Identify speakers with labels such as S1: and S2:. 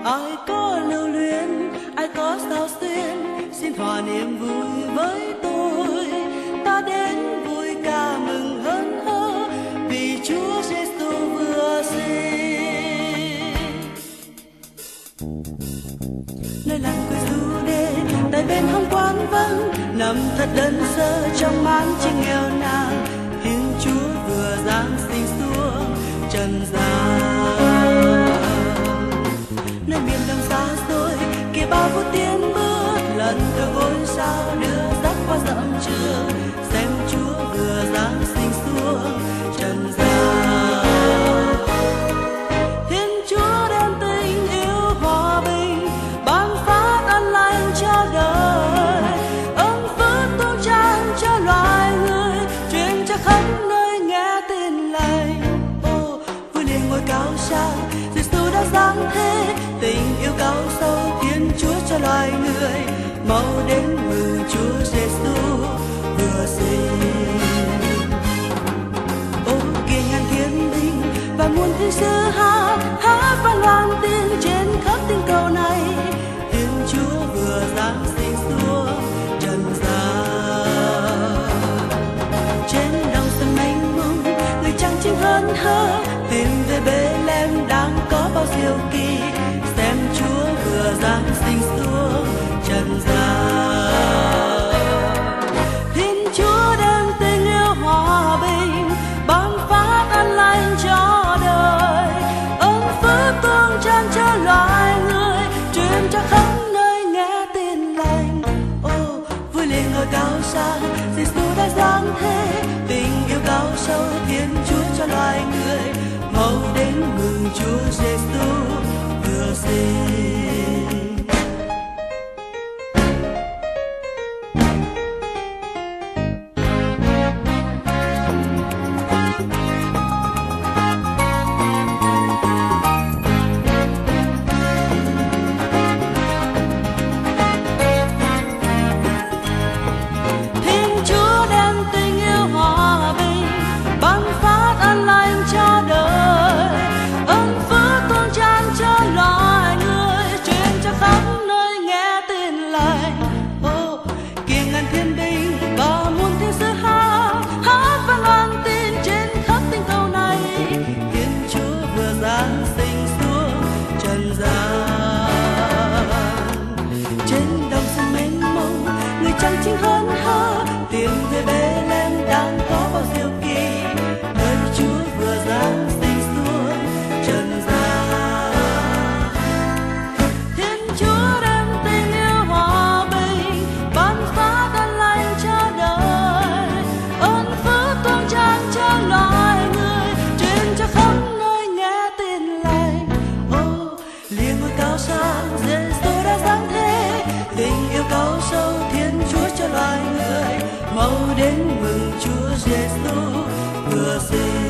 S1: ai có lưu luyến, ai có sao xuyên, xin hòa niềm vui với tôi. Ta đến vui ca mừng hớn hở vì Chúa Giêsu vừa sinh. Nơi làng quê du đê tại bên hông quán vắng, nằm thật đơn sơ trong màn trinh nghèo nàn. Thiên Chúa vừa giáng sinh xuống trần gian. Nơi miền đông xa xôi kia bao phút tiến bước, lần theo ngôi sao đưa dắt qua dặm trường, xem Chúa vừa giáng sinh xuống trần gian. Thiên Chúa đem tình yêu hòa bình ban phát an lành cho đời, ơn phước tuôn tràn cho loài người, truyền cho khắp nơi nghe tin lành. Ô vui liền ngôi cao sang, Giêsu đã giáng thế, tình yêu cao sâu Thiên Chúa cho loài người, mau đến mừng Chúa Giêsu vừa sinh. Ô kia ngàn thiên binh và muôn thiên sứ hát vang loan tiếng trên khắp tinh cầu này, Thiên Chúa vừa giáng sinh xuống trần gian. Trên đồng sông mênh mông người trăng chinh hớn hở, tìm về Bethlehem đang có bao diệu kỳ, xem Chúa vừa giáng sinh xuống trần gian. Thiên Chúa đem tình yêu hòa bình ban phát an lành cho đời, ơn phước tuôn tràn cho loài người, truyền cho khắp nơi nghe tin lành. Ô vui liền ngôi cao sang, Giêsu đã giáng thế, tình yêu cao sâu Thiên Chúa cho loài người, mau đến mừng Chúa Giêsu vừa sinh. Trăng chinh hớn hở tìm về Bethlehem đang có bao diệu kỳ, nơi Chúa vừa giáng sinh xuống trần gian. Thiên Chúa đem tình yêu hòa bình ban phát an lành cho đời, ơn phước tuôn tràn cho loài người, truyền cho khắp nơi nghe tin lành. Ô liền ngôi cao sang, Giêsu đã giáng thế, tình yêu cao sâu Thiên Chúa cho loài người, mau đến mừng Chúa Giêsu vừa sinh.